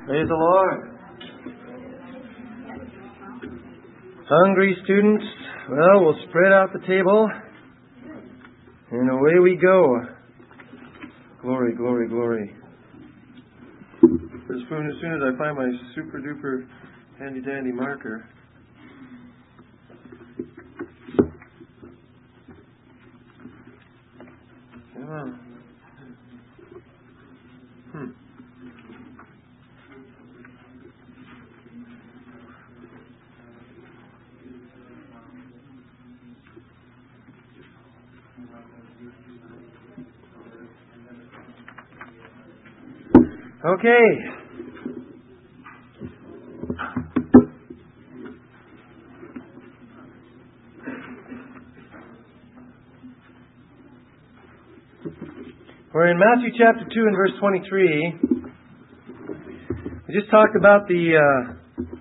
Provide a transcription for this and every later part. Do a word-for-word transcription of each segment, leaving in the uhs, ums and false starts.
Praise the Lord. Hungry students? Well, we'll spread out the table and away we go. Glory, glory, glory. As soon as, soon as I find my super duper handy dandy marker. Come on. Hmm. Okay. We're in Matthew chapter two and verse twenty-three. We just talked about the uh,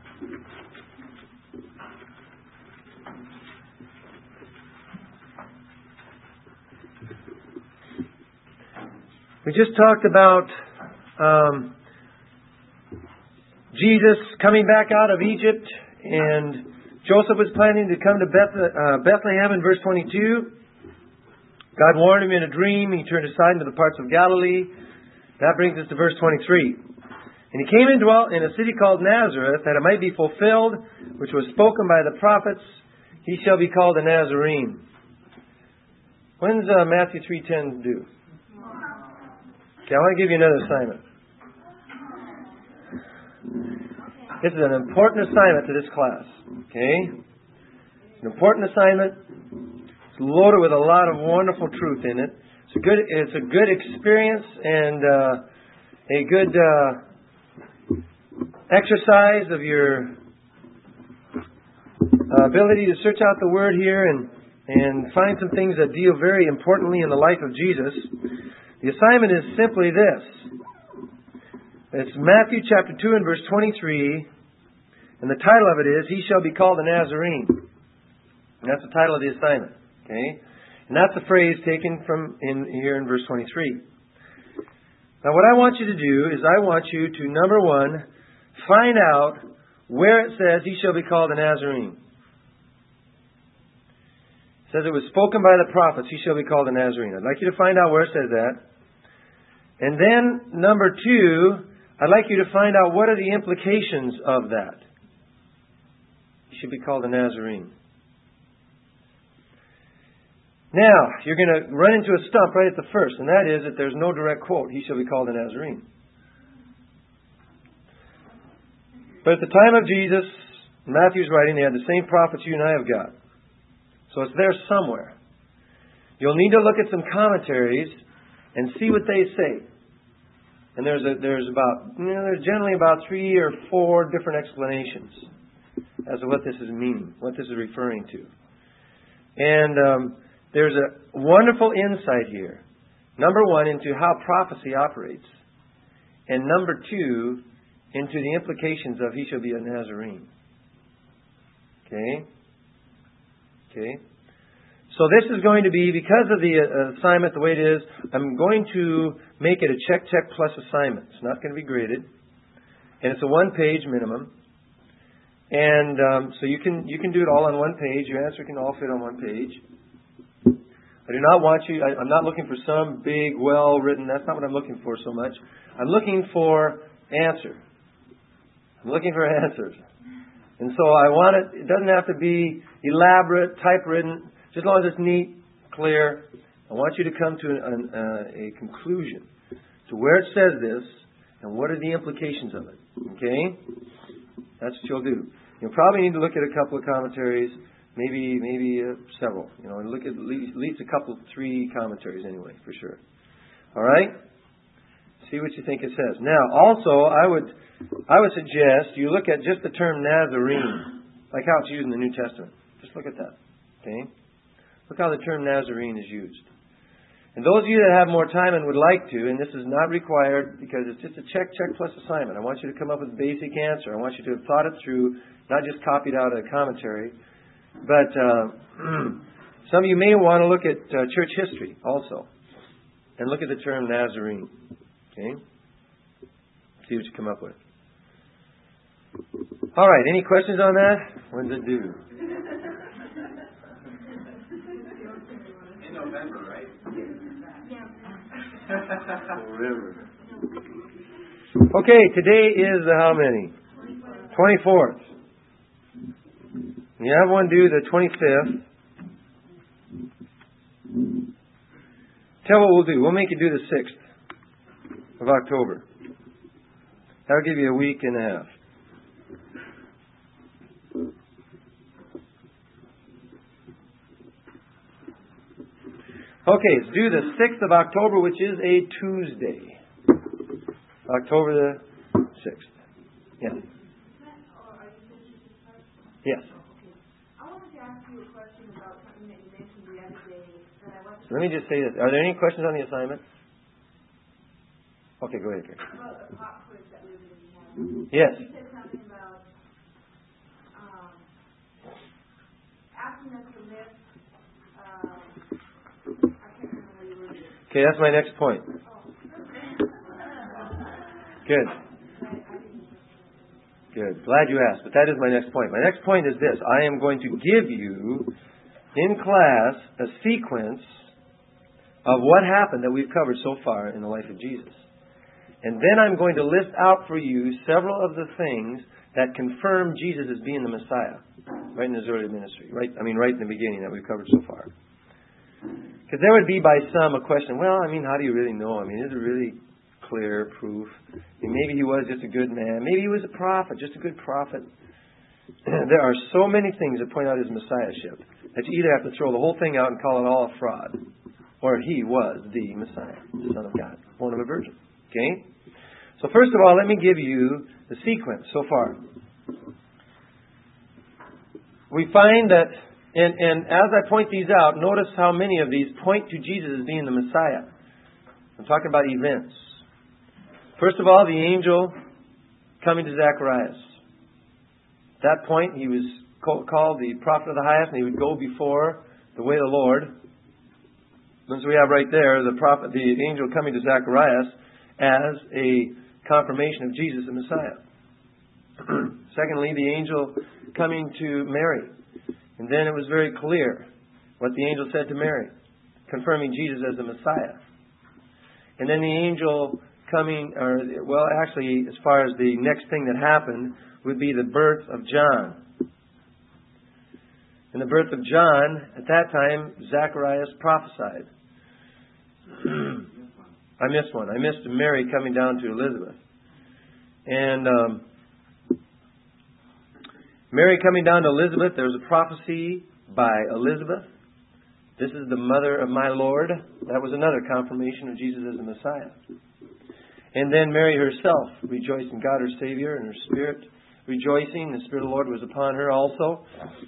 we just talked about um, Jesus coming back out of Egypt, and Joseph was planning to come to Beth, uh, Bethlehem in verse twenty-two. God warned him in a dream. He turned aside into the parts of Galilee. That brings us to verse twenty-three. And he came and dwelt in a city called Nazareth, that it might be fulfilled, which was spoken by the prophets, he shall be called a Nazarene. When's uh, Matthew three ten due? Okay, I want to give you another assignment. This is an important assignment to this class. Okay? It's an important assignment. Loaded with a lot of wonderful truth in it. It's a good, it's a good experience and uh, a good uh, exercise of your uh, ability to search out the Word here and and find some things that deal very importantly in the life of Jesus. The assignment is simply this. It's Matthew chapter two and verse twenty-three, and the title of it is, He Shall Be Called a Nazarene. And that's the title of the assignment. Okay, and that's a phrase taken from in here in verse twenty-three. Now, what I want you to do is I want you to, number one, find out where it says he shall be called a Nazarene. It says it was spoken by the prophets, he shall be called a Nazarene. I'd like you to find out where it says that. And then, number two, I'd like you to find out what are the implications of that. He should be called a Nazarene. Now, you're going to run into a stump right at the first, and that is that there's no direct quote, he shall be called a Nazarene. But at the time of Jesus, Matthew's writing, they had the same prophets you and I have got. So it's there somewhere. You'll need to look at some commentaries and see what they say. And there's a, there's about, you know, there's generally about three or four different explanations as to what this is meaning, what this is referring to. And um, there's a wonderful insight here. Number one, into how prophecy operates. And number two, into the implications of he shall be a Nazarene. Okay? Okay? So this is going to be, because of the uh, assignment the way it is, I'm going to make it a check, check plus assignment. It's not going to be graded. And it's a one-page minimum. And um, so you can you can do it all on one page. Your answer can all fit on one page. I do not want you, I, I'm not looking for some big, well-written, that's not what I'm looking for so much. I'm looking for answer. I'm looking for answers. And so I want it, it doesn't have to be elaborate, typewritten, just as long as it's neat, clear. I want you to come to an, uh, a conclusion to where it says this and what are the implications of it. Okay? That's what you'll do. You'll probably need to look at a couple of commentaries. Maybe maybe uh, several. You know, and look at at least, at least a couple, three commentaries anyway, for sure. All right? See what you think it says. Now, also, I would I would suggest you look at just the term Nazarene, like how it's used in the New Testament. Just look at that. Okay? Look how the term Nazarene is used. And those of you that have more time and would like to, and this is not required because it's just a check, check plus assignment. I want you to come up with a basic answer. I want you to have thought it through, not just copied out a commentary. But uh, some of you may want to look at uh, church history also and look at the term Nazarene. Okay? See what you come up with. All right, any questions on that? When does it due? In November, right? Forever. Okay, today is the how many? twenty-fourth. You have one due the twenty-fifth. Tell what we'll do. We'll make you do the sixth of October. That'll give you a week and a half. Okay, it's due the sixth of October, which is a Tuesday. October the sixth. Yes. Yes. I wanted to ask you a question about something that you mentioned the other day that I wasn't... Let me just say this. Are there any questions on the assignment? Okay, go ahead, Gary. About the pop quiz that we were going to have. Yes. You said something about um, asking us to lift... Uh, I can't remember what you were doing. Okay, that's my next point. Good. Good. Glad you asked, but that is my next point. My next point is this. I am going to give you, in class, a sequence of what happened that we've covered so far in the life of Jesus. And then I'm going to list out for you several of the things that confirm Jesus as being the Messiah, right in his early ministry. Right, I mean, right in the beginning that we've covered so far. Because there would be by some a question, well, I mean, how do you really know? I mean, is it really clear proof? I mean, maybe he was just a good man. Maybe he was a prophet, just a good prophet. There are so many things that point out his messiahship that you either have to throw the whole thing out and call it all a fraud, or he was the Messiah, the Son of God, born of a virgin. Okay? So first of all, let me give you the sequence so far. We find that, and, and as I point these out, notice how many of these point to Jesus as being the Messiah. I'm talking about events. First of all, the angel coming to Zacharias. At that point, he was called the prophet of the highest, and he would go before the way of the Lord. As we have right there, the prophet, the angel coming to Zacharias as a confirmation of Jesus the Messiah. Secondly, the angel coming to Mary. And then it was very clear what the angel said to Mary, confirming Jesus as the Messiah. And then the angel coming, or well, actually, as far as the next thing that happened, would be the birth of John. In the birth of John, at that time, Zacharias prophesied. I missed one. I missed Mary coming down to Elizabeth. And um, Mary coming down to Elizabeth, there was a prophecy by Elizabeth. This is the mother of my Lord. That was another confirmation of Jesus as the Messiah. And then Mary herself rejoiced in God her Savior, and her spirit rejoicing. The Spirit of the Lord was upon her also.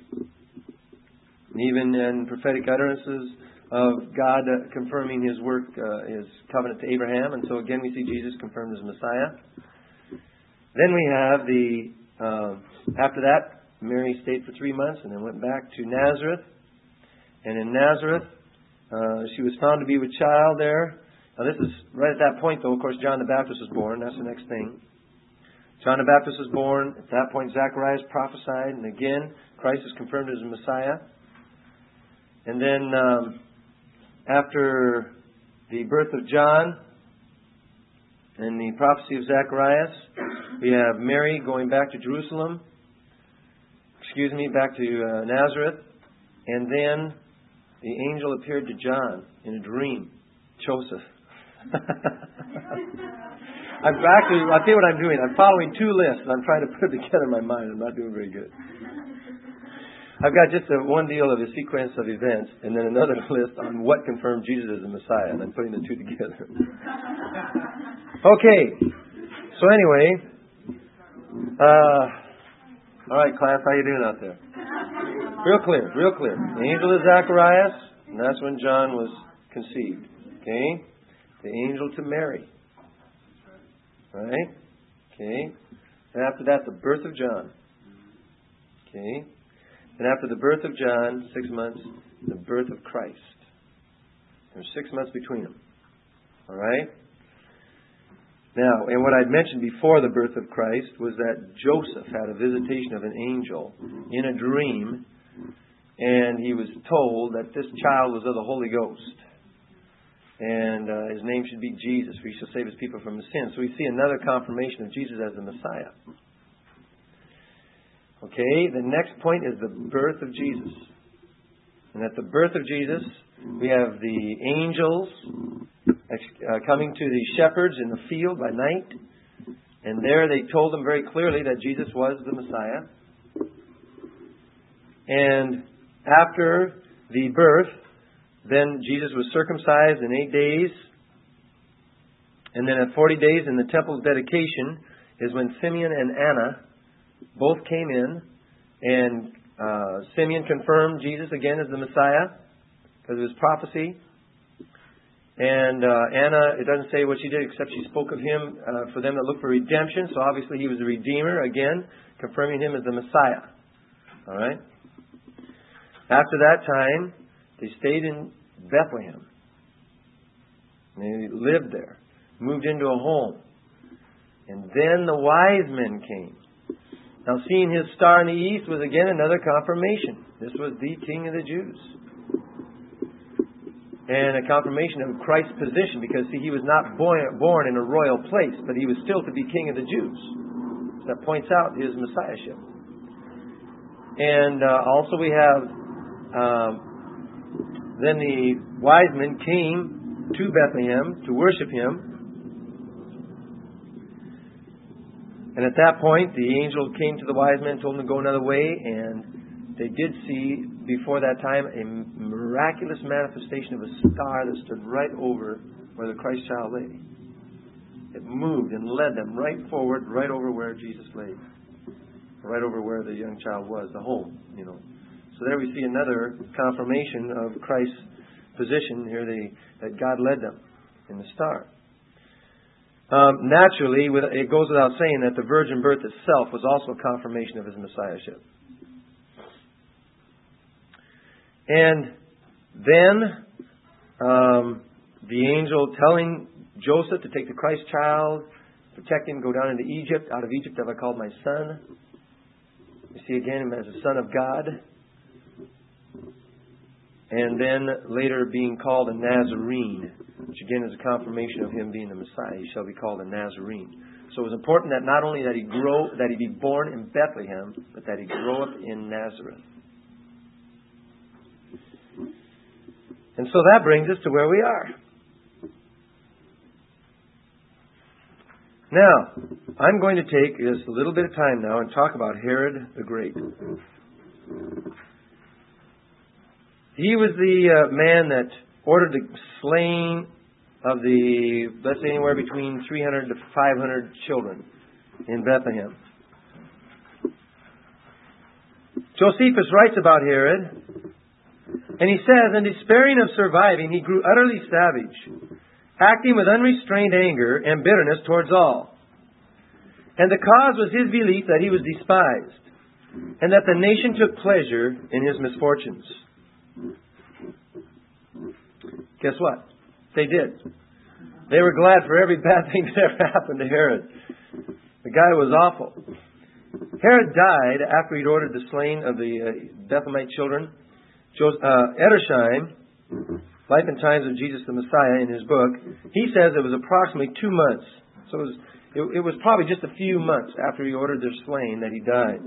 Even in prophetic utterances of God uh, confirming His work, uh, His covenant to Abraham. And so again we see Jesus confirmed as Messiah. Then we have the, uh, after that, Mary stayed for three months and then went back to Nazareth. And in Nazareth, uh, she was found to be with child there. Now this is, right at that point though, of course, John the Baptist was born. That's the next thing. John the Baptist was born. At that point, Zacharias prophesied. And again, Christ is confirmed as the Messiah. And then um, after the birth of John and the prophecy of Zacharias, we have Mary going back to Jerusalem. Excuse me, back to uh, Nazareth. And then the angel appeared to John in a dream. Joseph. I'm actually, I'll tell you what I'm doing. I'm following two lists. I'm trying to put it together in my mind. I'm not doing very good. I've got just a, one deal of a sequence of events and then another list on what confirmed Jesus as the Messiah. And I'm putting the two together. Okay. So anyway, uh, all right, class, how you doing out there? Real clear, real clear. The angel of Zacharias, and that's when John was conceived. Okay? The angel to Mary. Right? Okay? And after that, the birth of John. Okay? And after the birth of John, six months, the birth of Christ. There's six months between them. All right? Now, and what I'd mentioned before the birth of Christ was that Joseph had a visitation of an angel in a dream, and he was told that this child was of the Holy Ghost. And uh, his name should be Jesus, for he shall save his people from his sins. So we see another confirmation of Jesus as the Messiah. Okay, the next point is the birth of Jesus. And at the birth of Jesus, we have the angels uh, coming to the shepherds in the field by night. And there they told them very clearly that Jesus was the Messiah. And after the birth, then Jesus was circumcised in eight days. And then at forty days in the temple's dedication is when Simeon and Anna both came in. And uh, Simeon confirmed Jesus again as the Messiah because of his prophecy. And uh, Anna, it doesn't say what she did except she spoke of him uh, for them that look for redemption. So obviously he was the Redeemer, again, confirming him as the Messiah. All right? After that time, they stayed in Bethlehem. They lived there, moved into a home. And then the wise men came. Now, seeing his star in the east was again another confirmation. This was the King of the Jews. And a confirmation of Christ's position, because, see, he was not born, born in a royal place, but he was still to be King of the Jews. So that points out his messiahship. And uh, also we have, um, then the wise men came to Bethlehem to worship him. And at that point, the angel came to the wise men, told them to go another way, and they did see, before that time, a miraculous manifestation of a star that stood right over where the Christ child lay. It moved and led them right forward, right over where Jesus lay. Right over where the young child was, the home, you know. So there we see another confirmation of Christ's position here, they, that God led them in the star. Um, naturally, it goes without saying that the virgin birth itself was also a confirmation of his messiahship. And then um, the angel telling Joseph to take the Christ child, protect him, go down into Egypt. Out of Egypt have I called my son. You see again him as a son of God. And then later being called a Nazarene, which again is a confirmation of him being the Messiah. He shall be called a Nazarene. So it was important that not only that he grow, that he be born in Bethlehem, but that he grow up in Nazareth. And so that brings us to where we are. Now, I'm going to take just a little bit of time now and talk about Herod the Great. He was the uh, man that ordered the slaying of the, let's say, anywhere between three hundred to five hundred children in Bethlehem. Josephus writes about Herod, and he says, "In despairing of surviving, he grew utterly savage, acting with unrestrained anger and bitterness towards all. And the cause was his belief that he was despised, and that the nation took pleasure in his misfortunes." Guess what? They did. They were glad for every bad thing that ever happened to Herod. The guy was awful. Herod died after he'd ordered the slaying of the uh, Bethlehemite children. Joseph, uh, Edersheim, Life and Times of Jesus the Messiah, in his book, he says it was approximately two months. So it was, it, it was probably just a few months after he ordered their slaying that he died.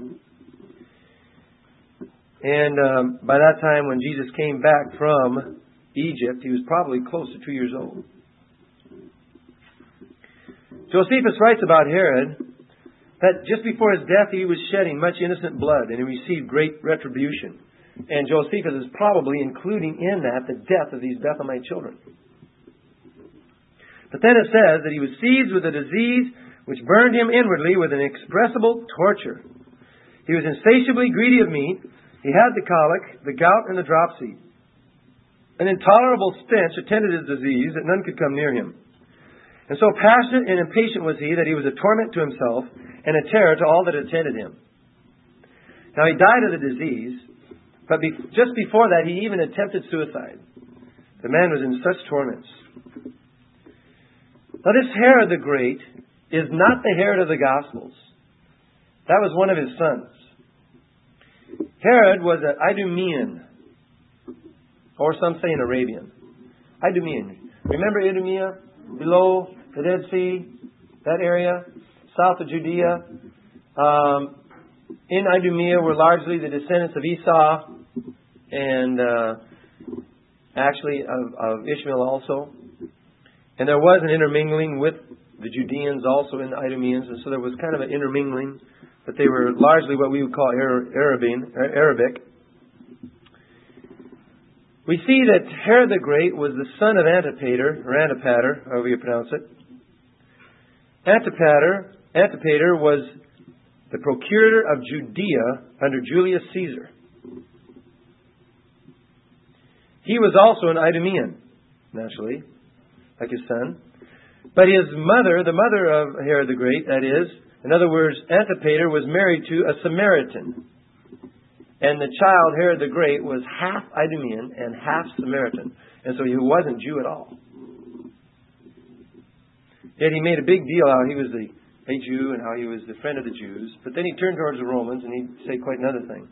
And um, by that time, when Jesus came back from Egypt, he was probably close to two years old. Josephus writes about Herod that just before his death, he was shedding much innocent blood, and he received great retribution. And Josephus is probably including in that the death of these Bethlehemite children. But then it says that he was seized with a disease which burned him inwardly with an inexpressible torture. He was insatiably greedy of meat. He had the colic, the gout, and the dropsy. An intolerable stench attended his disease that none could come near him. And so passionate and impatient was he that he was a torment to himself and a terror to all that attended him. Now he died of the disease, but be- just before that he even attempted suicide. The man was in such torments. Now this Herod the Great is not the Herod of the Gospels. That was one of his sons. Herod was an Idumean, or some say an Arabian. Idumean. Remember Idumea? Below the Dead Sea, that area, south of Judea. Um, in Idumea were largely the descendants of Esau and uh, actually of, of Ishmael also. And there was an intermingling with the Judeans also in the Idumeans, and so there was kind of an intermingling, but they were largely what we would call Arabian, Arabic. We see that Herod the Great was the son of Antipater, or Antipater, however you pronounce it. Antipater, Antipater was the procurator of Judea under Julius Caesar. He was also an Idumean, naturally, like his son. But his mother, the mother of Herod the Great, that is, in other words, Antipater was married to a Samaritan. And the child, Herod the Great, was half Idumean and half Samaritan. And so he wasn't Jew at all. Yet he made a big deal how he was the, a Jew and how he was the friend of the Jews. But then he turned towards the Romans and he'd say quite another thing.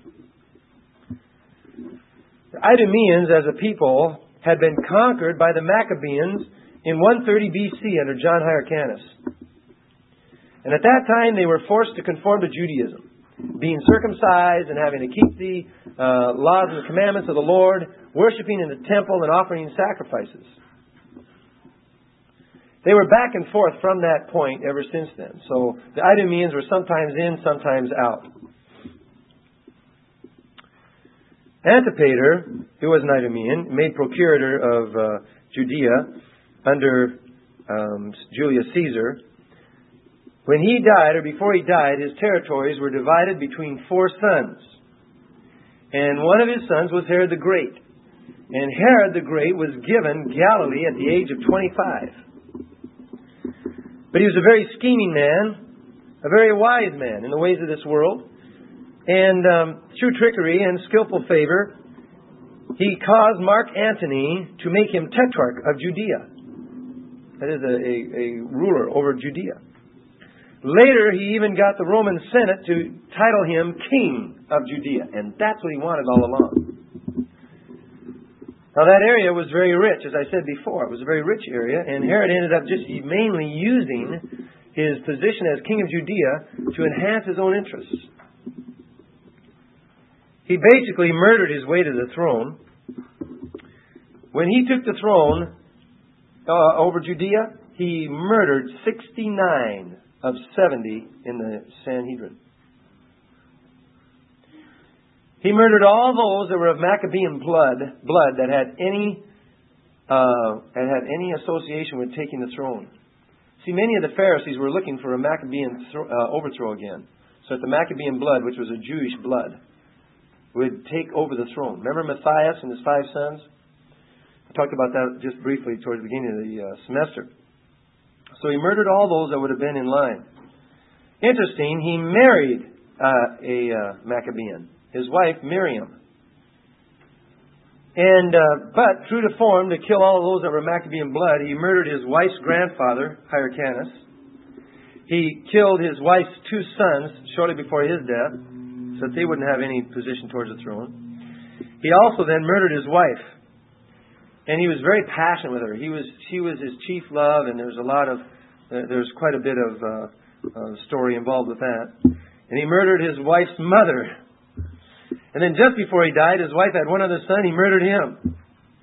The Idumeans as a people had been conquered by the Maccabeans in one thirty B C under John Hyrcanus. And at that time they were forced to conform to Judaism, being circumcised and having to keep the uh, laws and the commandments of the Lord, worshiping in the temple and offering sacrifices. They were back and forth from that point ever since then. So the Idumeans were sometimes in, sometimes out. Antipater, who was an Idumean, made procurator of uh, Judea under um, Julius Caesar. When he died, or before he died, his territories were divided between four sons. And one of his sons was Herod the Great. And Herod the Great was given Galilee at the age of twenty-five. But he was a very scheming man, a very wise man in the ways of this world. And um, through trickery and skillful favor, he caused Mark Antony to make him tetrarch of Judea. That is, a, a, a ruler over Judea. Later, he even got the Roman Senate to title him King of Judea. And that's what he wanted all along. Now, that area was very rich, as I said before. It was a very rich area. And Herod ended up just mainly using his position as King of Judea to enhance his own interests. He basically murdered his way to the throne. When he took the throne uh, over Judea, he murdered sixty-nine of seventy in the Sanhedrin. He murdered all those that were of Maccabean blood, blood that had any uh, that had any association with taking the throne. See, many of the Pharisees were looking for a Maccabean th- uh, overthrow again, so that the Maccabean blood, which was a Jewish blood, would take over the throne. Remember Matthias and his five sons? I talked about that just briefly towards the beginning of the uh, semester. So he murdered all those that would have been in line. Interesting, he married uh, a uh, Maccabean, his wife Miriam. And uh, but true to form, to kill all of those that were Maccabean blood, he murdered his wife's grandfather, Hyrcanus. He killed his wife's two sons shortly before his death, so that they wouldn't have any position towards the throne. He also then murdered his wife. And he was very passionate with her. He was, she was his chief love, and there's a lot of, uh, there's quite a bit of uh, uh, story involved with that. And he murdered his wife's mother. And then just before he died, his wife had one other son. He murdered him.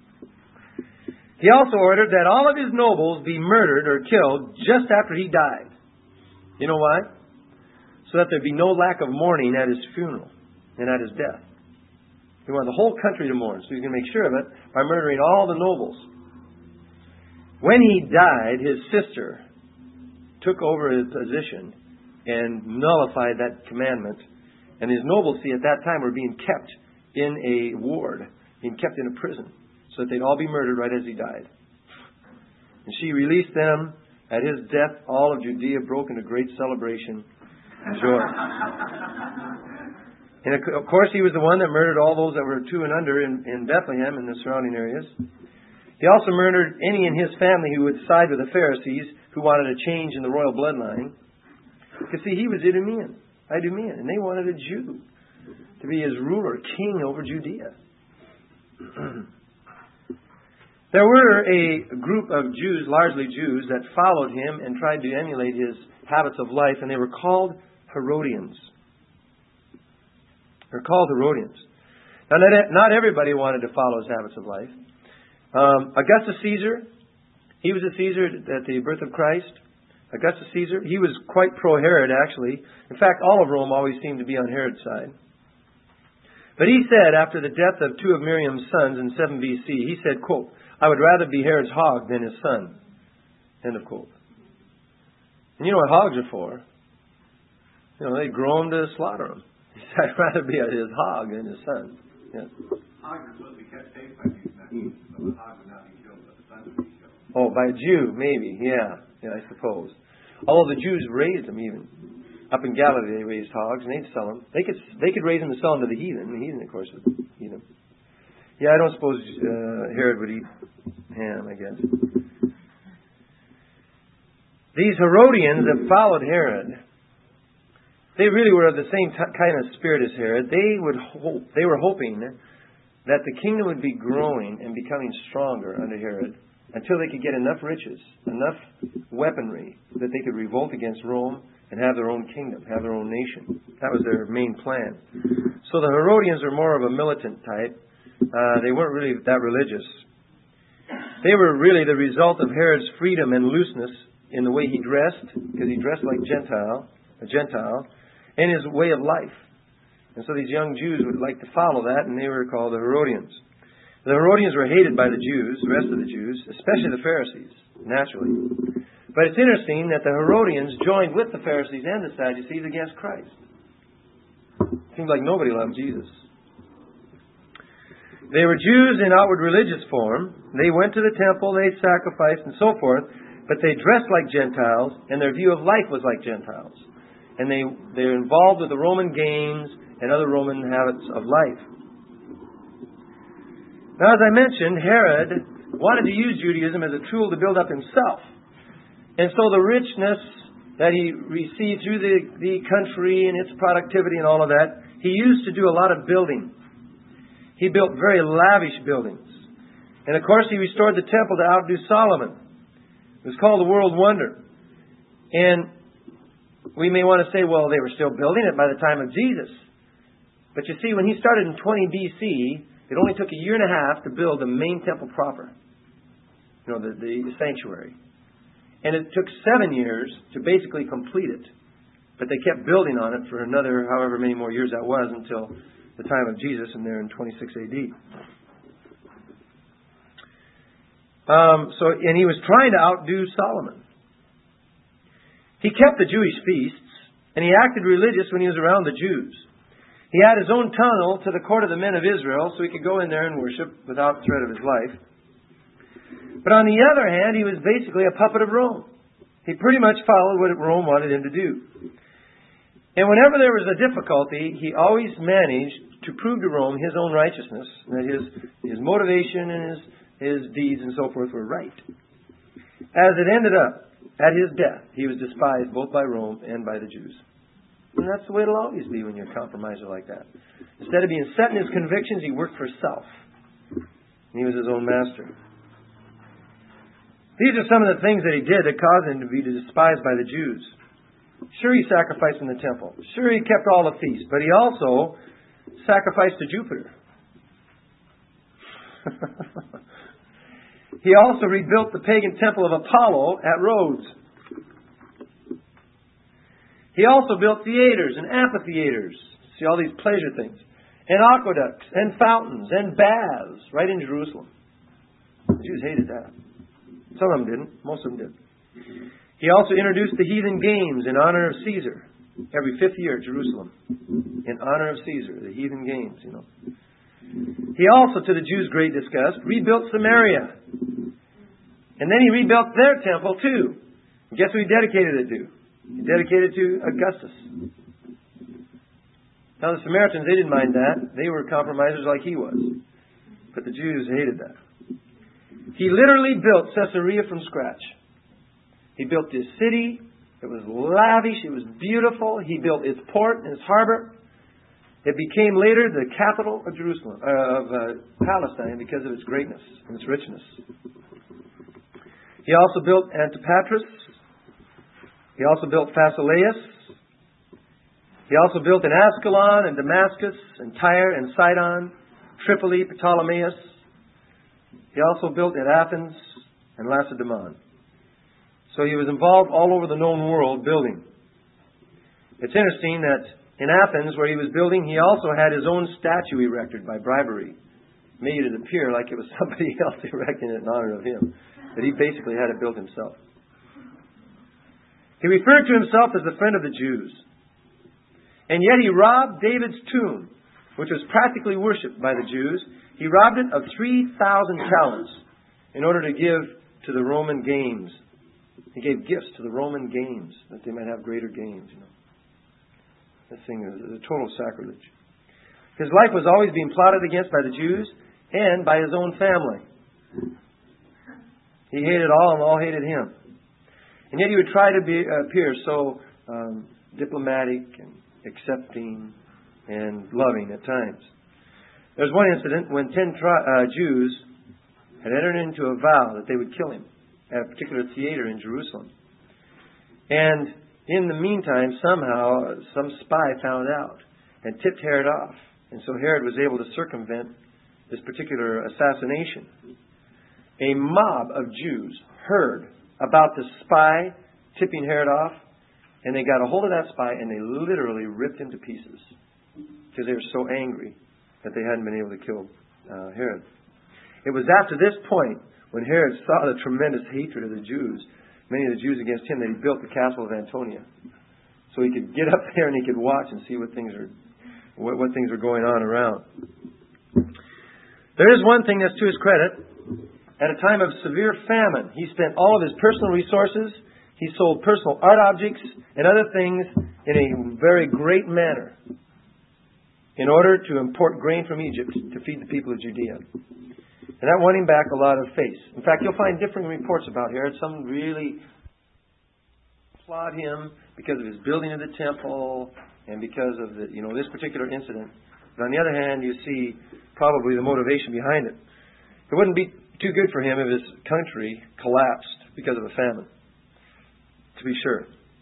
He also ordered that all of his nobles be murdered or killed just after he died. You know why? So that there'd be no lack of mourning at his funeral and at his death. He wanted the whole country to mourn, so he's going to make sure of it by murdering all the nobles. When he died, his sister took over his position and nullified that commandment. And his nobles, see, at that time were being kept in a ward, being kept in a prison, so that they'd all be murdered right as he died. And she released them. At his death, all of Judea broke into great celebration and joy. And of course, he was the one that murdered all those that were two and under in, in Bethlehem and the surrounding areas. He also murdered any in his family who would side with the Pharisees, who wanted a change in the royal bloodline. Because see, he was Idumean, Idumean, and they wanted a Jew to be his ruler, king over Judea. There were a group of Jews, largely Jews, that followed him and tried to emulate his habits of life, and they were called Herodians. They're called Herodians. Now, not everybody wanted to follow his habits of life. Um, Augustus Caesar, he was a Caesar at the birth of Christ. Augustus Caesar, he was quite pro-Herod, actually. In fact, all of Rome always seemed to be on Herod's side. But he said, after the death of two of Miriam's sons in seven B C, he said, quote, "I would rather be Herod's hog than his son." End of quote. And you know what hogs are for? You know, they grow him to slaughter him. He said, "I'd rather be his hog than his son." Yes. Hogs are supposed to be kept safe by these men, so the hog would not be killed, but the son would be killed. Oh, by a Jew, maybe. Yeah, yeah, I suppose. Although the Jews raised them even. Up in Galilee, they raised hogs, and they'd sell them. They could they could raise them and sell them to the heathen. The heathen, of course, would eat them. Yeah, I don't suppose uh, Herod would eat ham, I guess. These Herodians that followed Herod, they really were of the same t- kind of spirit as Herod. They would hope, they were hoping that the kingdom would be growing and becoming stronger under Herod until they could get enough riches, enough weaponry that they could revolt against Rome and have their own kingdom, have their own nation. That was their main plan. So the Herodians were more of a militant type. Uh, they weren't really that religious. They were really the result of Herod's freedom and looseness in the way he dressed, because he dressed like Gentile, a Gentile, and his way of life. And so these young Jews would like to follow that, and they were called the Herodians. The Herodians were hated by the Jews, the rest of the Jews, especially the Pharisees, naturally. But it's interesting that the Herodians joined with the Pharisees and the Sadducees against Christ. It seems like nobody loved Jesus. They were Jews in outward religious form. They went to the temple, they sacrificed, and so forth, but they dressed like Gentiles, and their view of life was like Gentiles. And they, they were involved with the Roman games and other Roman habits of life. Now, as I mentioned, Herod wanted to use Judaism as a tool to build up himself. And so the richness that he received through the, the country and its productivity and all of that, he used to do a lot of building. He built very lavish buildings. And of course, he restored the temple to outdo Solomon. It was called the World Wonder. And we may want to say, well, they were still building it by the time of Jesus. But you see, when he started in twenty B C, it only took a year and a half to build the main temple proper. You know, the, the sanctuary. And it took seven years to basically complete it. But they kept building on it for another however many more years that was until the time of Jesus and there in twenty-six A D. Um, so, and he was trying to outdo Solomon. He kept the Jewish feasts, and he acted religious when he was around the Jews. He had his own tunnel to the court of the men of Israel, so he could go in there and worship without threat of his life. But on the other hand, he was basically a puppet of Rome. He pretty much followed what Rome wanted him to do. And whenever there was a difficulty, he always managed to prove to Rome his own righteousness, that his, his motivation and his, his deeds and so forth were right. As it ended up, at his death, he was despised both by Rome and by the Jews. And that's the way it'll always be when you're a compromiser like that. Instead of being set in his convictions, he worked for self. And he was his own master. These are some of the things that he did that caused him to be despised by the Jews. Sure, he sacrificed in the temple. Sure, he kept all the feasts. But he also sacrificed to Jupiter. He also rebuilt the pagan temple of Apollo at Rhodes. He also built theaters and amphitheaters. See all these pleasure things. And aqueducts and fountains and baths right in Jerusalem. The Jews hated that. Some of them didn't. Most of them did. He also introduced the heathen games in honor of Caesar. Every fifth year at Jerusalem. In honor of Caesar. The heathen games, you know. He also, to the Jews' great disgust, rebuilt Samaria. And then he rebuilt their temple too. And guess who he dedicated it to? He dedicated it to Augustus. Now the Samaritans, they didn't mind that. They were compromisers like he was. But the Jews hated that. He literally built Caesarea from scratch. He built this city. It was lavish. It was beautiful. He built its port and its harbor. It became later the capital of Jerusalem, uh, of uh, Palestine, because of its greatness and its richness. He also built Antipatris. He also built Phasaelis. He also built in Ascalon and Damascus and Tyre and Sidon, Tripoli, Ptolemais. He also built at Athens and Lacedaemon. So he was involved all over the known world building. It's interesting that in Athens, where he was building, he also had his own statue erected by bribery. Made it appear like it was somebody else erecting it in honor of him. But he basically had it built himself. He referred to himself as the friend of the Jews. And yet he robbed David's tomb, which was practically worshipped by the Jews. He robbed it of three thousand talents in order to give to the Roman games. He gave gifts to the Roman games that they might have greater gains. You know, this thing is a total sacrilege. His life was always being plotted against by the Jews and by his own family. He hated all, and all hated him. And yet he would try to be, uh, appear so um, diplomatic and accepting and loving at times. There was one incident when ten tri- uh, Jews had entered into a vow that they would kill him at a particular theater in Jerusalem. And in the meantime, somehow, some spy found out and tipped Herod off. And so Herod was able to circumvent this particular assassination. A mob of Jews heard about the spy tipping Herod off, and they got a hold of that spy and they literally ripped him to pieces because they were so angry that they hadn't been able to kill uh, Herod. It was after this point, when Herod saw the tremendous hatred of the Jews, many of the Jews against him, that he built the castle of Antonia, so he could get up there and he could watch and see what things are, what, what things are going on around. There is one thing that's to his credit. At a time of severe famine, he spent all of his personal resources. He sold personal art objects and other things in a very great manner in order to import grain from Egypt to feed the people of Judea. And that won him back a lot of face. In fact, you'll find differing reports about Herod. Some really applaud him because of his building of the temple and because of the, you know, this particular incident. But on the other hand, you see probably the motivation behind it. It wouldn't be too good for him if his country collapsed because of a famine, to be sure.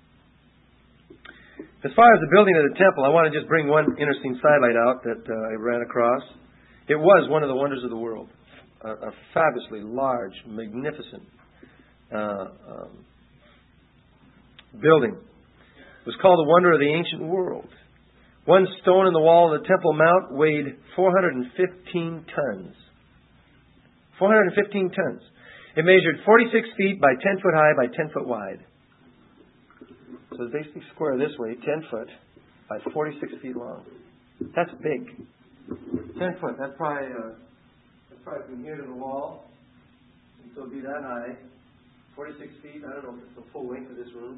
As far as the building of the temple, I want to just bring one interesting sidelight out that uh, I ran across. It was one of the wonders of the world. A, a fabulously large, magnificent uh, um, building. It was called the Wonder of the Ancient World. One stone in the wall of the Temple Mount weighed four hundred fifteen tons. four hundred fifteen tons. It measured forty-six feet by ten foot high by ten foot wide. So it's basically square this way, ten foot by forty-six feet long. That's big. ten foot. That's probably, uh, that's probably from here to the wall. And so it'd be that high. forty-six feet. I don't know if it's the full length of this room.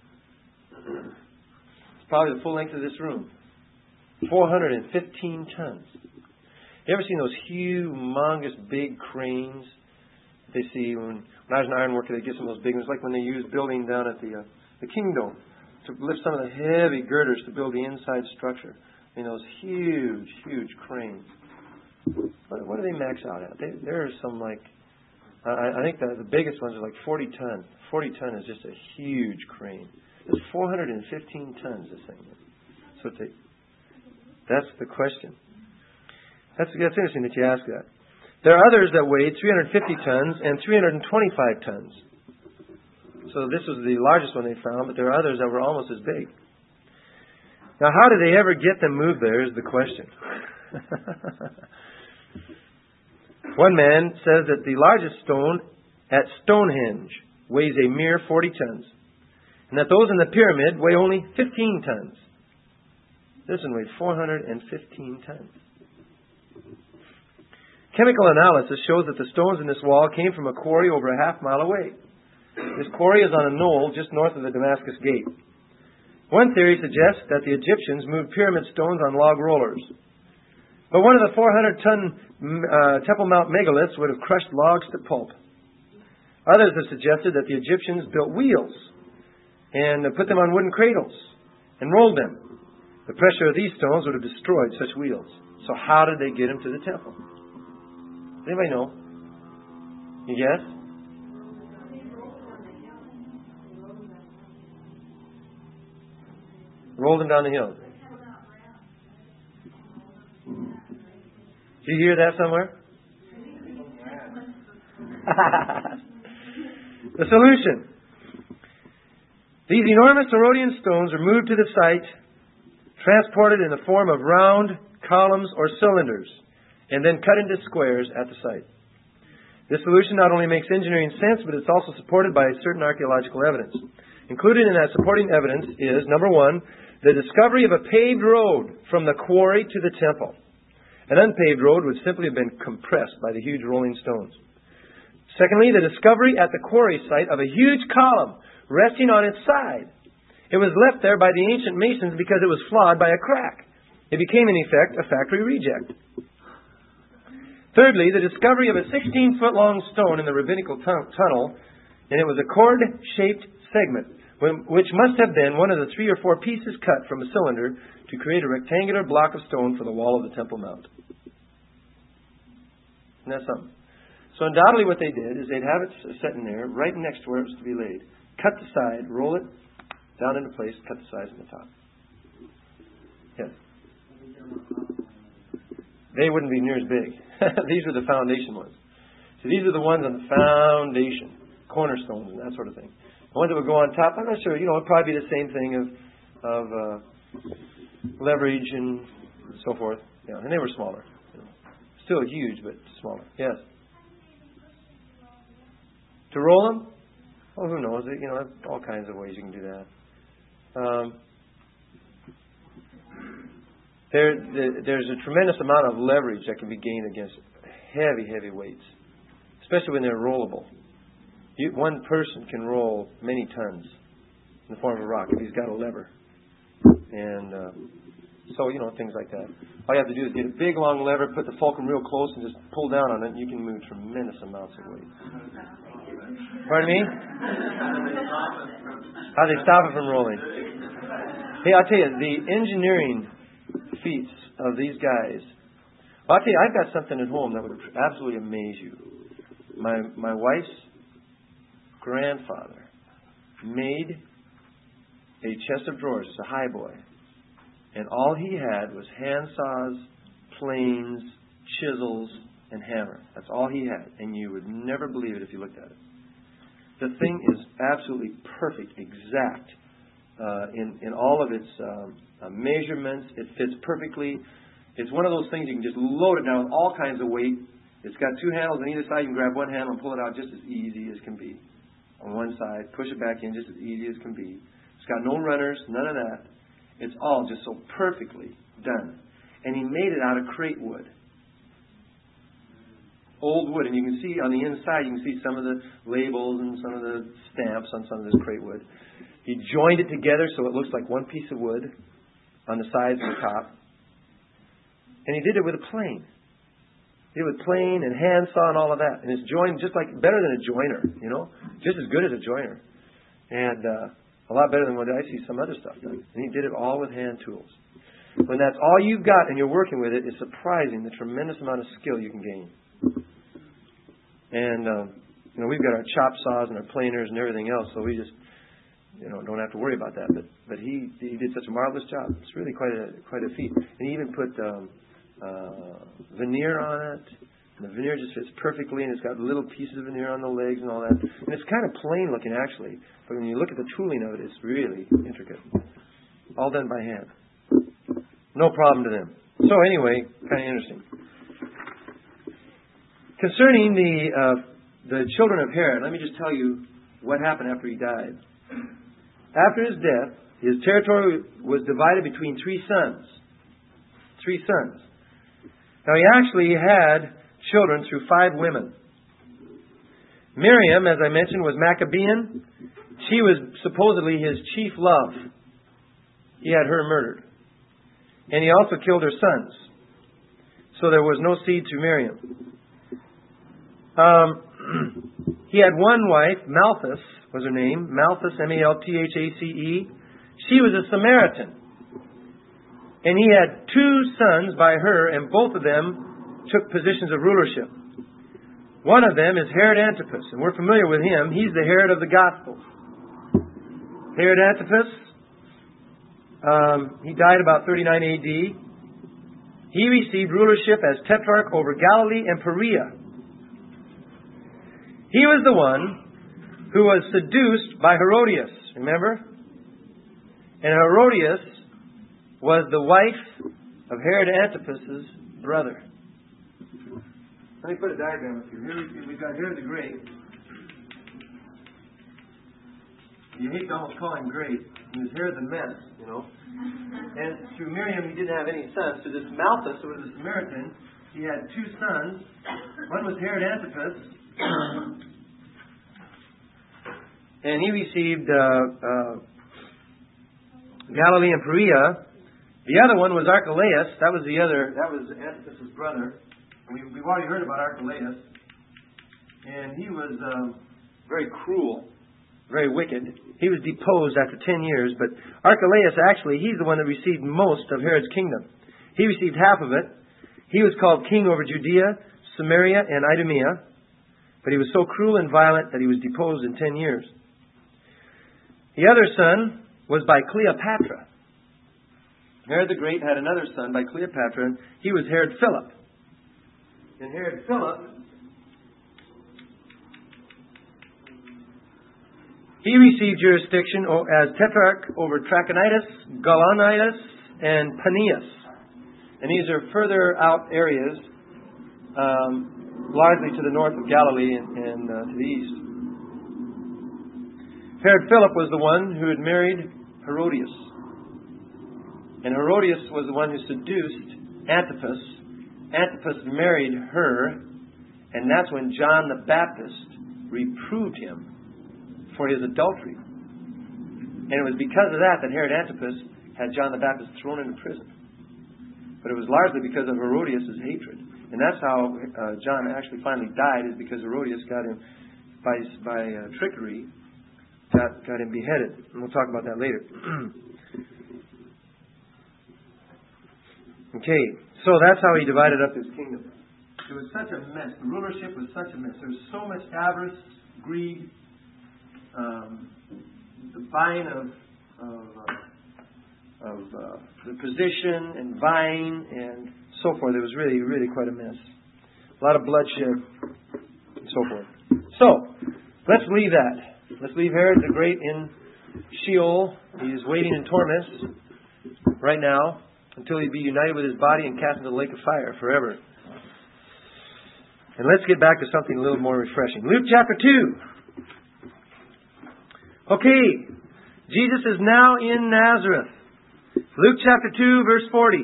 It's probably the full length of this room. four hundred fifteen tons. You ever seen those humongous big cranes they see when, when I was an iron worker? They get some of those big ones, like when they use building down at the uh, the Kingdom to lift some of the heavy girders to build the inside structure. I mean, those huge, huge cranes. What, what do they max out at? They, there are some like, I, I think the, the biggest ones are like forty ton. forty ton is just a huge crane. It's four hundred fifteen tons, this thing. So it's a, that's the question. That's, that's interesting that you ask that. There are others that weighed three hundred fifty tons and three hundred twenty-five tons. So this was the largest one they found, but there are others that were almost as big. Now, how did they ever get them moved there is the question. One man says that the largest stone at Stonehenge weighs a mere forty tons, and that those in the pyramid weigh only fifteen tons. This one weighed four hundred fifteen tons. Chemical analysis shows that the stones in this wall came from a quarry over a half mile away. This quarry is on a knoll just north of the Damascus Gate. One theory suggests that the Egyptians moved pyramid stones on log rollers. But one of the four hundred ton uh, Temple Mount megaliths would have crushed logs to pulp. Others have suggested that the Egyptians built wheels and put them on wooden cradles and rolled them. The pressure of these stones would have destroyed such wheels. So how did they get them to the temple? Does anybody know? You guess? Rolled them down the hill. Did you hear that somewhere? The solution. These enormous Herodian stones were moved to the site, transported in the form of round columns or cylinders, and then cut into squares at the site. This solution not only makes engineering sense, but it's also supported by certain archaeological evidence. Included in that supporting evidence is, number one, the discovery of a paved road from the quarry to the temple. An unpaved road would simply have been compressed by the huge rolling stones. Secondly, the discovery at the quarry site of a huge column resting on its side. It was left there by the ancient masons because it was flawed by a crack. It became, in effect, a factory reject. Thirdly, the discovery of a sixteen-foot-long stone in the rabbinical tun- tunnel, and it was a cord-shaped segment, which must have been one of the three or four pieces cut from a cylinder to create a rectangular block of stone for the wall of the Temple Mount. Isn't that something? So undoubtedly what they did is they'd have it set in there, right next to where it was to be laid. Cut the side, roll it down into place, cut the sides on the top. Yes. They wouldn't be near as big. These were the foundation ones. So these are the ones on the foundation, cornerstones and that sort of thing. The ones that would go on top, I'm not sure, you know, it'd probably be the same thing of of uh, leverage and so forth. Yeah, and they were smaller. You know. Still huge, but smaller. Yes. To roll them? Oh, who knows? You know, all kinds of ways you can do that. Um, there, there, there's a tremendous amount of leverage that can be gained against heavy, heavy weights, especially when they're rollable. You, one person can roll many tons in the form of a rock if he's got a lever. And uh, so, you know, things like that. All you have to do is get a big, long lever, put the fulcrum real close, and just pull down on it, and you can move tremendous amounts of weight. Pardon me? How do they stop it from rolling? Hey, I'll tell you, the engineering feats of these guys. Well, I'll tell you, I've got something at home that would absolutely amaze you. My my wife's grandfather made a chest of drawers. It's a high boy. And all he had was hand saws, planes, chisels, and hammer. That's all he had. And you would never believe it if you looked at it. The thing is absolutely perfect, exact uh, in, in all of its um, uh, measurements. It fits perfectly. It's one of those things you can just load it down with all kinds of weight. It's got two handles on either side. You can grab one handle and pull it out just as easy as can be. On one side, push it back in just as easy as can be. It's got no runners, none of that. It's all just so perfectly done. And he made it out of crate wood. Old wood. And you can see on the inside, you can see some of the labels and some of the stamps on some of this crate wood. He joined it together so it looks like one piece of wood on the sides and the top. And he did it with a plane. He did it with plane and handsaw and all of that. And it's joined just like, better than a joiner, you know? Just as good as a joiner. And uh, a lot better than what I see some other stuff done. And he did it all with hand tools. When that's all you've got and you're working with it, it's surprising the tremendous amount of skill you can gain. And, um, you know, we've got our chop saws and our planers and everything else, so we just, you know, don't have to worry about that. But but he he did such a marvelous job. It's really quite a quite a feat. And he even put um, uh, veneer on it. And the veneer just fits perfectly, and it's got little pieces of veneer on the legs and all that. And it's kind of plain looking, actually. But when you look at the tooling of it, it's really intricate. All done by hand. No problem to them. So anyway, kind of interesting. Concerning the uh, the children of Herod, let me just tell you what happened after he died. After his death, his territory was divided between three sons. Three sons. Now he actually had children through five women. Miriam, as I mentioned, was Maccabean. She was supposedly his chief love. He had her murdered. And he also killed her sons. So there was no seed through Miriam. Um, He had one wife, Malthus was her name. Malthus, M A L T H A C E. She was a Samaritan. And he had two sons by her, and both of them took positions of rulership. One of them is Herod Antipas, and we're familiar with him. He's the Herod of the Gospels. Herod Antipas, um, he died about thirty-nine A D. He received rulership as tetrarch over Galilee and Perea. He was the one who was seduced by Herodias, remember? And Herodias was the wife of Herod Antipas' brother. Let me put a diagram up here. Here we've got Herod the Great. You hate to almost call him great. He was Herod the Mess, you know. And through Miriam, he didn't have any sons. So this Malthus, who was a Samaritan, he had two sons. One was Herod Antipas. And he received uh, uh, Galilee and Perea. The other one was Archelaus. That was the other. That was Antipas' brother. And we, we've already heard about Archelaus. And he was uh, very cruel, very wicked. He was deposed after ten years. But Archelaus, actually, he's the one that received most of Herod's kingdom. He received half of it. He was called king over Judea, Samaria, and Idumea. But he was so cruel and violent that he was deposed in ten years. The other son was by Cleopatra. Herod the Great had another son by Cleopatra. And he was Herod Philip. And Herod Philip, he received jurisdiction as tetrarch over Trachonitis, Gaulonitis, and Paneas. And these are further out areas, um, largely to the north of Galilee and, and uh, to the east. Herod Philip was the one who had married Herodias. And Herodias was the one who seduced Antipas. Antipas married her, and that's when John the Baptist reproved him for his adultery. And it was because of that that Herod Antipas had John the Baptist thrown into prison. But it was largely because of Herodias' hatred. And that's how uh, John actually finally died, is because Herodias got him, by, by uh, trickery, got, got him beheaded. And we'll talk about that later. Okay, so that's how he divided up his kingdom. It was such a mess. The rulership was such a mess. There was so much avarice, greed, um, the buying of of, uh, of uh, the position and vying and so forth. It was really, really quite a mess. A lot of bloodshed and so forth. So, let's leave that. Let's leave Herod the Great in Sheol. He's waiting in torments right now, until he'd be united with his body and cast into the lake of fire forever. And let's get back to something a little more refreshing. Luke chapter two. Okay, Jesus is now in Nazareth. Luke chapter two, verse forty.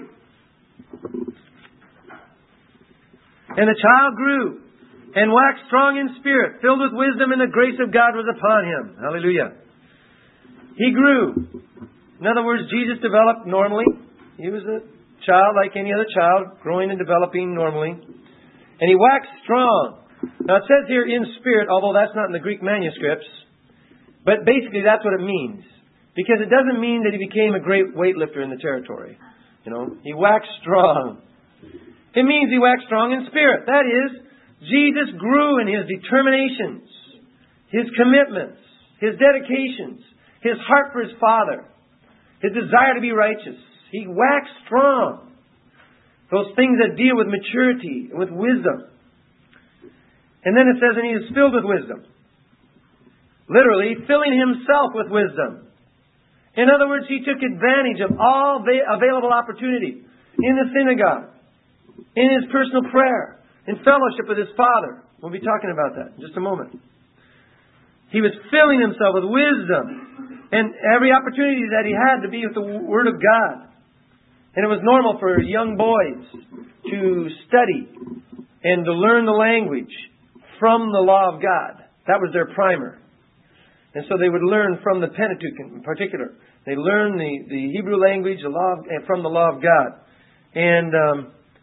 And the child grew and waxed strong in spirit, filled with wisdom, and the grace of God was upon him. Hallelujah. He grew. In other words, Jesus developed normally. He was a child like any other child, growing and developing normally. And he waxed strong. Now it says here in spirit, although that's not in the Greek manuscripts. But basically that's what it means. Because it doesn't mean that he became a great weightlifter in the territory. You know, he waxed strong. It means he waxed strong in spirit. That is, Jesus grew in his determinations, his commitments, his dedications, his heart for his Father, his desire to be righteous. He waxed strong. Those things that deal with maturity and with wisdom. And then it says, and he is filled with wisdom. Literally, filling himself with wisdom. In other words, he took advantage of all the available opportunity in the synagogue, in his personal prayer, in fellowship with his Father. We'll be talking about that in just a moment. He was filling himself with wisdom and every opportunity that he had to be with the Word of God. And it was normal for young boys to study and to learn the language from the law of God. That was their primer. And so they would learn from the Pentateuch in particular. They learned the, the Hebrew language the law of, from the law of God. And um,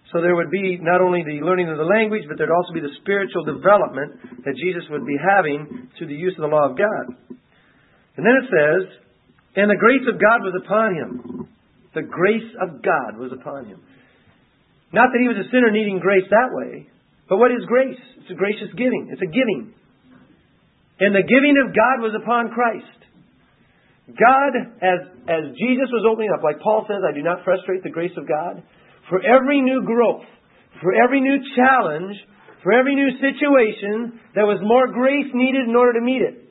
So there would be not only the learning of the language, but there'd also be the spiritual development that Jesus would be having through the use of the law of God. And then it says, and the grace of God was upon him. The grace of God was upon him. Not that he was a sinner needing grace that way, but what is grace? It's a gracious giving. It's a giving. And the giving of God was upon Christ. God, as, as Jesus was opening up, like Paul says, I do not frustrate the grace of God. For every new growth, for every new challenge, for every new situation, there was more grace needed in order to meet it.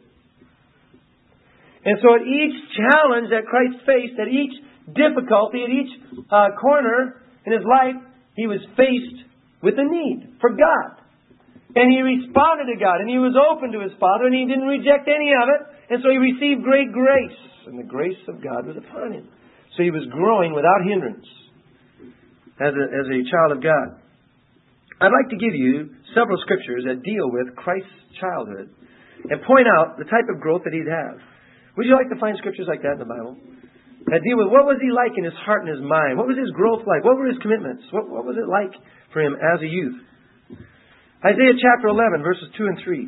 And so at each challenge that Christ faced, at each difficulty, at each uh, corner in his life, he was faced with a need for God. And he responded to God, and he was open to his Father, and he didn't reject any of it. And so he received great grace, and the grace of God was upon him. So he was growing without hindrance as a, as a child of God. I'd like to give you several scriptures that deal with Christ's childhood and point out the type of growth that he'd have. Would you like to find scriptures like that in the Bible? That deal with what was he like in his heart and his mind? What was his growth like? What were his commitments? What, what was it like for him as a youth? Isaiah chapter eleven, verses two and three.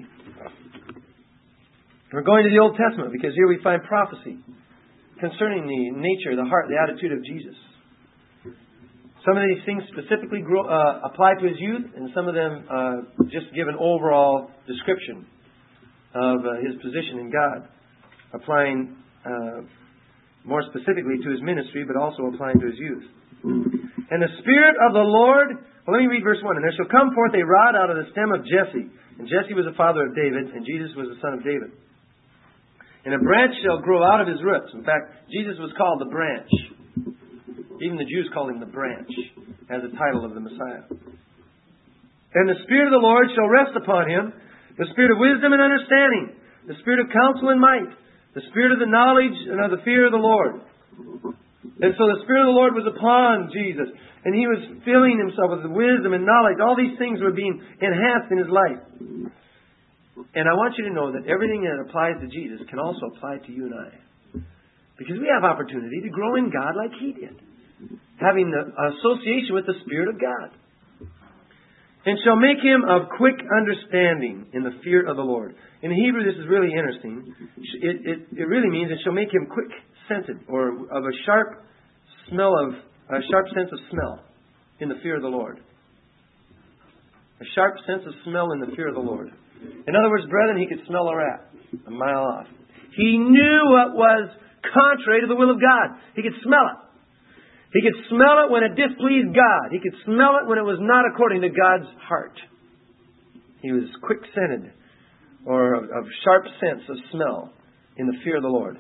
We're going to the Old Testament because here we find prophecy concerning the nature, the heart, the attitude of Jesus. Some of these things specifically grow, uh, apply to his youth, and some of them uh, just give an overall description of uh, his position in God, applying uh, more specifically to his ministry, but also applying to his youth. And the Spirit of the Lord, well, let me read verse one. And there shall come forth a rod out of the stem of Jesse. And Jesse was the father of David, and Jesus was the son of David. And a branch shall grow out of his roots. In fact, Jesus was called the branch. Even the Jews called him the branch as a title of the Messiah. And the Spirit of the Lord shall rest upon him, the Spirit of wisdom and understanding, the Spirit of counsel and might, the Spirit of the knowledge and of the fear of the Lord. And so the Spirit of the Lord was upon Jesus, and he was filling himself with wisdom and knowledge. All these things were being enhanced in his life. And I want you to know that everything that applies to Jesus can also apply to you and I. Because we have opportunity to grow in God like he did, having the association with the Spirit of God. And shall make him of quick understanding in the fear of the Lord. In Hebrew, this is really interesting. It, it, it really means it shall make him quick-scented, or of a sharp smell of, a sharp sense of smell in the fear of the Lord. A sharp sense of smell in the fear of the Lord. In other words, brethren, he could smell a rat a mile off. He knew what was contrary to the will of God. He could smell it. He could smell it when it displeased God. He could smell it when it was not according to God's heart. He was quick-scented, or of, of sharp sense of smell in the fear of the Lord.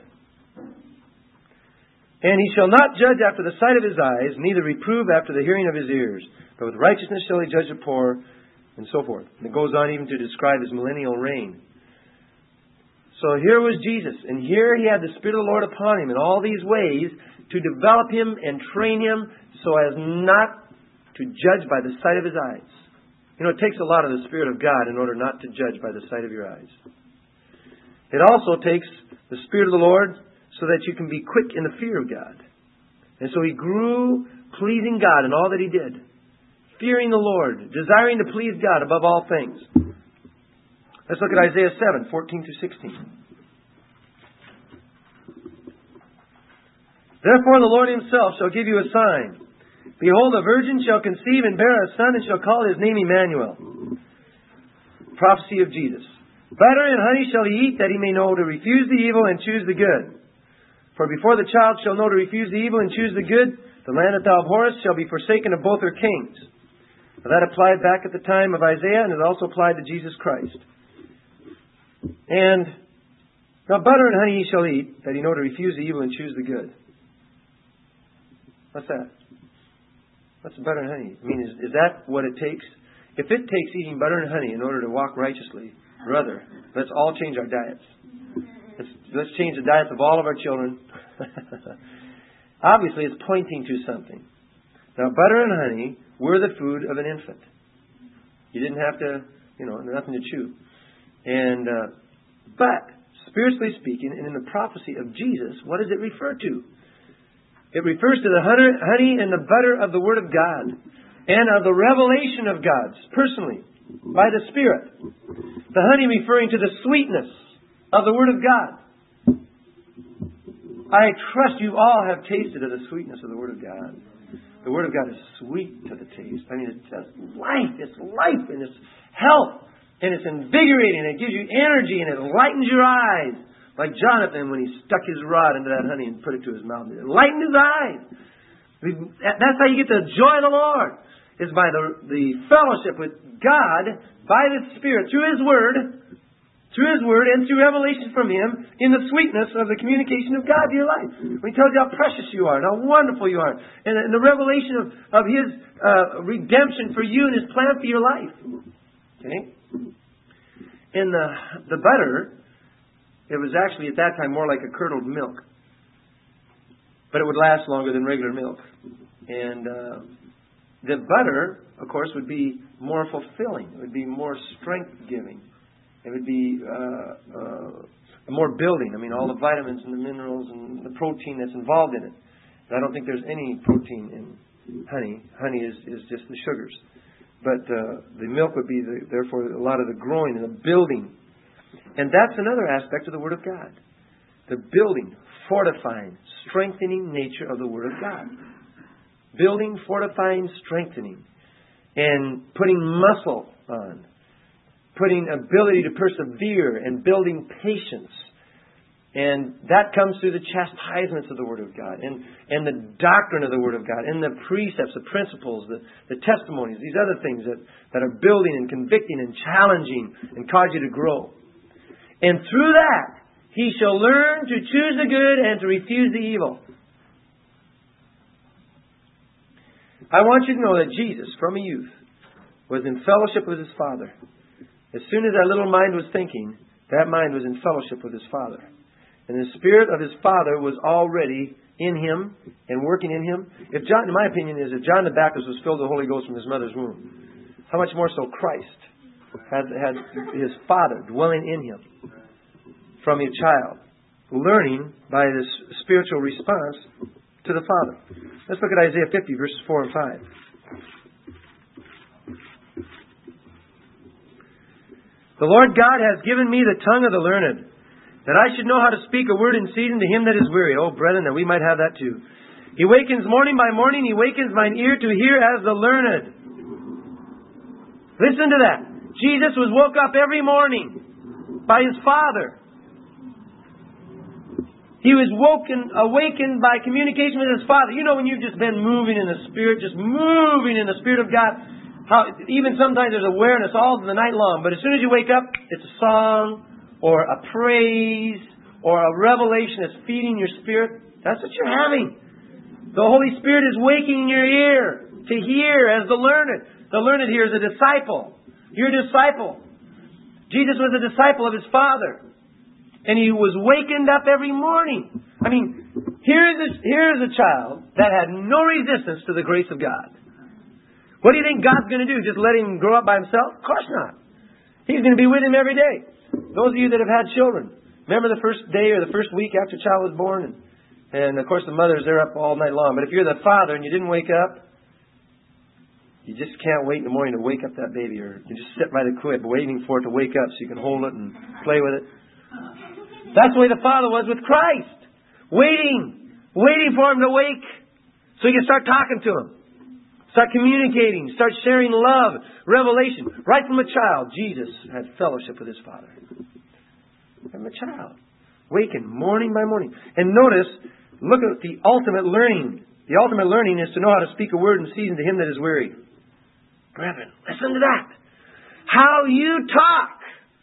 And he shall not judge after the sight of his eyes, neither reprove after the hearing of his ears. But with righteousness shall he judge the poor, and so forth. And it goes on even to describe his millennial reign. So here was Jesus, and here he had the Spirit of the Lord upon him in all these ways to develop him and train him so as not to judge by the sight of his eyes. You know, it takes a lot of the Spirit of God in order not to judge by the sight of your eyes. It also takes the Spirit of the Lord so that you can be quick in the fear of God. And so he grew pleasing God in all that he did, fearing the Lord, desiring to please God above all things. Let's look at Isaiah seven, fourteen through sixteen. Therefore the Lord himself shall give you a sign. Behold, a virgin shall conceive and bear a son, and shall call his name Emmanuel. Prophecy of Jesus. Butter and honey shall he eat, that he may know to refuse the evil and choose the good. For before the child shall know to refuse the evil and choose the good, the land that thou abhorrest shall be forsaken of both her kings. Now that applied back at the time of Isaiah, and it also applied to Jesus Christ. And now butter and honey he shall eat, that he know to refuse the evil and choose the good. What's that? What's butter and honey? I mean, is, is that what it takes? If it takes eating butter and honey in order to walk righteously, brother, let's all change our diets. Let's, let's change the diets of all of our children. Obviously, it's pointing to something. Now, butter and honey were the food of an infant. You didn't have to, you know, nothing to chew. And, uh, but, spiritually speaking, and in the prophecy of Jesus, what does it refer to? It refers to the honey and the butter of the Word of God. and of the revelation of God's, personally, by the Spirit. The honey referring to the sweetness of the Word of God. I trust you all have tasted of the sweetness of the Word of God. The Word of God is sweet to the taste. I mean, it's just life. It's life and it's health. And it's invigorating. It gives you energy and it lightens your eyes. Like Jonathan when he stuck his rod into that honey and put it to his mouth. It lightened his eyes. That's how you get the joy of the Lord. Is by the, the fellowship with God, by the Spirit, through His Word, through His Word and through revelation from Him, in the sweetness of the communication of God to your life. When He tells you how precious you are and how wonderful you are. And, and the revelation of, of His uh, redemption for you and His plan for your life. Okay? In the, the butter, it was actually at that time more like a curdled milk. But it would last longer than regular milk. And uh, the butter, of course, would be more fulfilling. It would be more strength-giving. It would be uh, uh, more building. I mean, all the vitamins and the minerals and the protein that's involved in it. And I don't think there's any protein in honey. Honey is, is just the sugars. But uh, the milk would be, the, therefore, a lot of the growing and the building. And that's another aspect of the Word of God. The building, fortifying, strengthening nature of the Word of God. Building, fortifying, strengthening. And putting muscle on. Putting ability to persevere and building patience. And that comes through the chastisements of the Word of God. And, and the doctrine of the Word of God. And the precepts, the principles, the, the testimonies. These other things that, that are building and convicting and challenging and cause you to grow. And through that, he shall learn to choose the good and to refuse the evil. I want you to know that Jesus, from a youth, was in fellowship with His Father. As soon as that little mind was thinking, that mind was in fellowship with His Father. And the Spirit of His Father was already in Him and working in Him. If John, in my opinion, is if John the Baptist was filled with the Holy Ghost from his mother's womb, how much more so Christ had, had His Father dwelling in Him from a child, learning by this spiritual response to the Father. Let's look at Isaiah fifty, verses four and five. The Lord God has given me the tongue of the learned, that I should know how to speak a word in season to him that is weary. Oh, brethren, that we might have that too. He wakens morning by morning, He wakens mine ear to hear as the learned. Listen to that. Jesus was woke up every morning by His Father. He was woken, awakened by communication with His Father. You know when you've just been moving in the Spirit, just moving in the Spirit of God, how even sometimes there's awareness all the night long, but as soon as you wake up, it's a song or a praise or a revelation that's feeding your spirit. That's what you're having. The Holy Spirit is waking your ear to hear as the learned. The learned here is a disciple. You're a disciple. Jesus was a disciple of His Father. And He was wakened up every morning. I mean, here's a, here's a child that had no resistance to the grace of God. What do you think God's going to do? Just let him grow up by himself? Of course not. He's going to be with him every day. Those of you that have had children, remember the first day or the first week after a child was born? And, and of course the mothers, they're up all night long. But if you're the father and you didn't wake up, you just can't wait in the morning to wake up that baby. Or you just sit by the crib waiting for it to wake up so you can hold it and play with it. That's the way the Father was with Christ. Waiting. Waiting for Him to wake so He can start talking to Him. Start communicating. Start sharing love. Revelation. Right from a child, Jesus had fellowship with His Father. From a child. Waken morning by morning. And notice, look at the ultimate learning. The ultimate learning is to know how to speak a word in season to him that is weary. Brethren, listen to that. How you talk.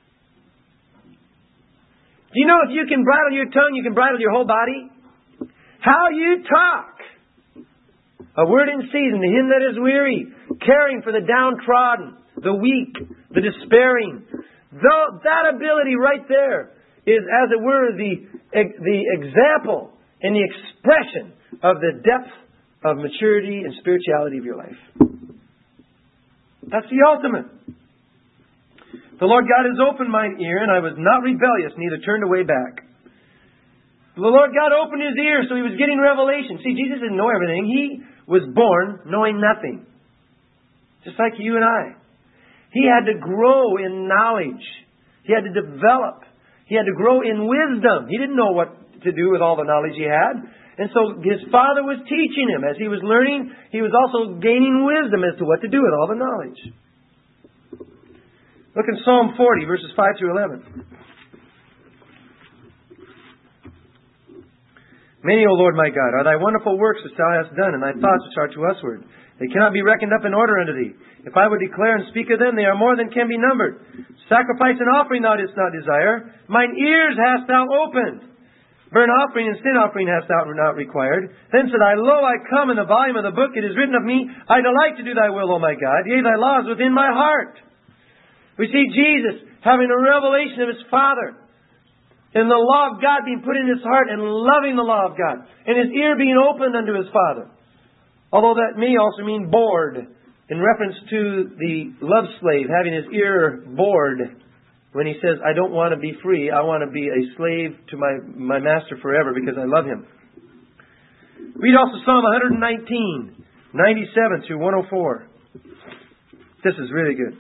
Do you know if you can bridle your tongue, you can bridle your whole body? How you talk. A word in season to him that is weary, caring for the downtrodden, the weak, the despairing. Though that ability right there is, as it were, the, the example and the expression of the depth of maturity and spirituality of your life. That's the ultimate. The Lord God has opened mine ear, and I was not rebellious, neither turned away back. The Lord God opened His ear, so He was getting revelation. See, Jesus didn't know everything. He was born knowing nothing. Just like you and I. He had to grow in knowledge. He had to develop. He had to grow in wisdom. He didn't know what to do with all the knowledge he had. And so his father was teaching him. As he was learning, he was also gaining wisdom as to what to do with all the knowledge. Look in Psalm forty, verses five through eleven. Many, O Lord my God, are thy wonderful works which thou hast done, and thy thoughts which are to usward. They cannot be reckoned up in order unto thee. If I would declare and speak of them, they are more than can be numbered. Sacrifice and offering thou didst not desire. Mine ears hast thou opened. Burnt offering and sin offering hast thou not required. Then said I, Lo, I come, in the volume of the book it is written of me, I delight to do thy will, O my God. Yea, thy law is within my heart. We see Jesus having a revelation of his Father. And the law of God being put in his heart and loving the law of God. And his ear being opened unto his Father. Although that may also mean bored. In reference to the love slave having his ear bored. When he says, I don't want to be free. I want to be a slave to my, my master forever because I love him. Read also Psalm one nineteen. ninety-seven through one oh four. This is really good.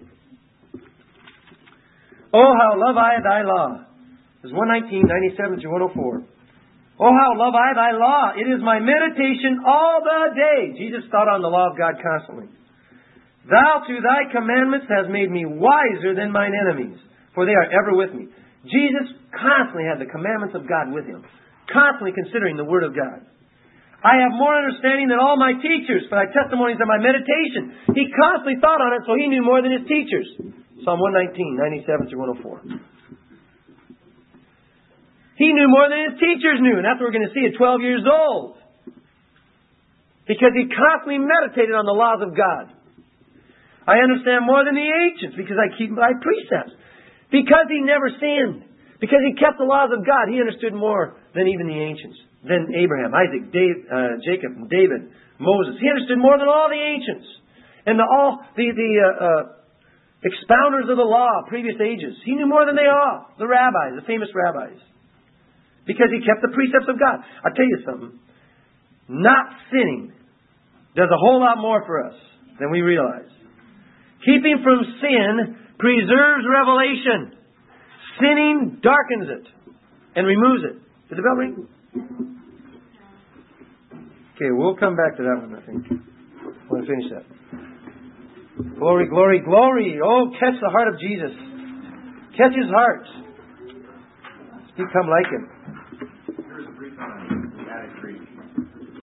Oh, how love I thy law. This is one nineteen, ninety-seven through one oh four. Oh, how love I thy law. It is my meditation all the day. Jesus thought on the law of God constantly. Thou through thy commandments hast made me wiser than mine enemies, for they are ever with me. Jesus constantly had the commandments of God with him. Constantly considering the Word of God. I have more understanding than all my teachers, for thy testimonies are my meditation. He constantly thought on it, so he knew more than his teachers. Psalm one nineteen, ninety-seven through one oh four. He knew more than his teachers knew. And that's what we're going to see at twelve years old. Because he constantly meditated on the laws of God. I understand more than the ancients because I keep my precepts. Because he never sinned. Because he kept the laws of God. He understood more than even the ancients. Than Abraham, Isaac, Dave, uh, Jacob, David, Moses. He understood more than all the ancients. And the, all the, the uh, uh, expounders of the law, previous ages. He knew more than they all. The rabbis, the famous rabbis. Because he kept the precepts of God. I'll tell you something. Not sinning does a whole lot more for us than we realize. Keeping from sin preserves revelation. Sinning darkens it and removes it. Did the bell ring? Okay, we'll come back to that one, I think. We'll finish that. Glory, glory, glory. Oh, catch the heart of Jesus. Catch his heart. Become like him.